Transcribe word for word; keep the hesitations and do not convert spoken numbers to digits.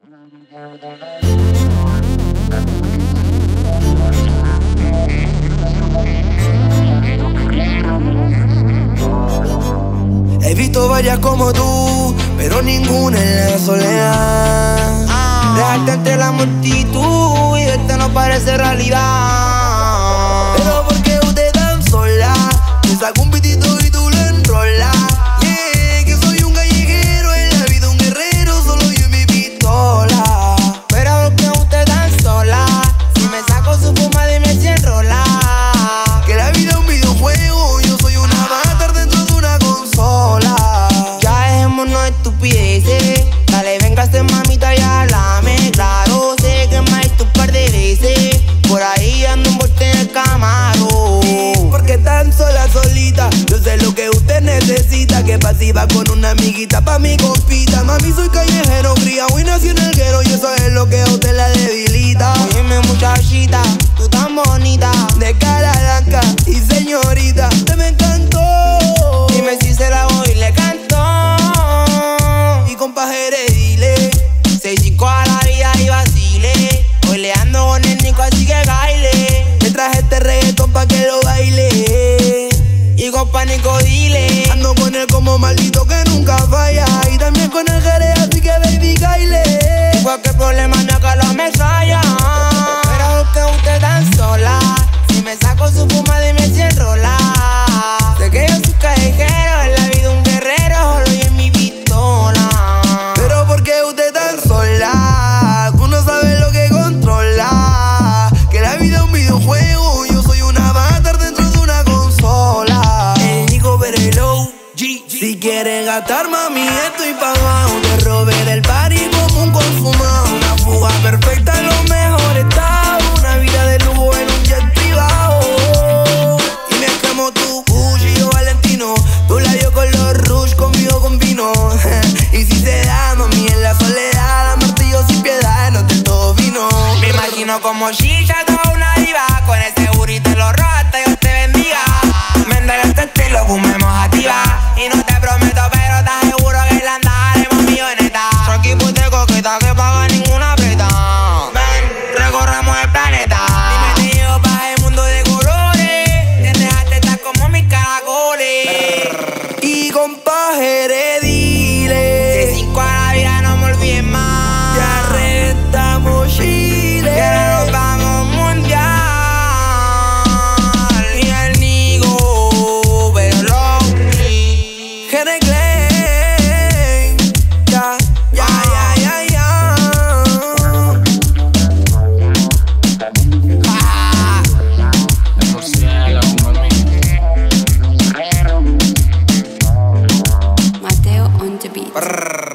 He visto varias como tú, pero ninguna en la soledad. ah. Dejarte entre la multitud y verte no parece realidad. Pero ¿por qué usted tan sola? Te saco un pitito y tú lo enrolas. Yeah, que soy un callejero, en la vida un guerrero, solo yo y mi pistola. Pero ¿por qué usted tan sola? Si me saco su fuma, dime si enrola. Que la vida es un videojuego, yo soy una avatar dentro de una consola. Ya dejémonos estupideces, dale, véngase mamita y háblame. Claro, sé que más tu par de veces por ahí ando envuelto en el Camaro. Porque tan sola, solita, yo sé lo que usted necesita. Que pasiva con una amiguita pa' mi compita. Mami, soy callejero, criado y nací en el guero, y eso es lo que a usted la debilita. Óyeme muchachita, tú tan bonita, de cara blanca y señorita, te me encantó. Dime si se la voy y le canto. Y compa Jerez, dile, seis cinco a la vida y vacile. Hoy le ando con el Nico, así que baile. Me traje este reggaetón pa' que lo baile. Y compa Nico, dile, ando con él como maldito que nunca falla. Y también con el Jerez, así que baby, baile. Y cualquier problema me haga la mesalla. Pero ¿por qué usted tan sola? Si me saco su fuma, dime si enrola. Sé que yo soy callejero, en la vida un guerrero, solo yo en mi pistola. Pero ¿por qué usted tan sola? Tú no sabes lo que controla. Que la vida es un videojuego, yo soy un avatar dentro de una consola. El Nico Perelo, G. Si quieres gastar, mami, estoy pagado. Te robé del party como un consumado. Una fuga perfecta en los mejores estados. Una vida de lujo en un jet privado. Y me quemo tu Gucci, yo Valentino. Tu labio con los rouge, conmigo con vino. Y si se da, mami, en la soledad, martillo sin piedad, no te todo vino. Me imagino como Shisha, toda una diva. Con ese burrito en los rosas, Dios te bendiga. Vender este estilo, fumemos activa. Y no te prometo, pero estás seguro que la andaremos milloneta. Su equipo de coqueta que paga ninguna preta. Ven, recorremos el planeta. Dime, te llevo pa' el mundo de colores. Te dejaste estar como mis caracoles. Y compa Jerez, dile, de cinco a la vida no me olvides más. Ya restamos Chile, que ahora nos vamos mundial. Y el Nico, pero lo Jerez Clan, ya, ya, ya, ya, ya. Ah. Mateo on the beat. Brrr.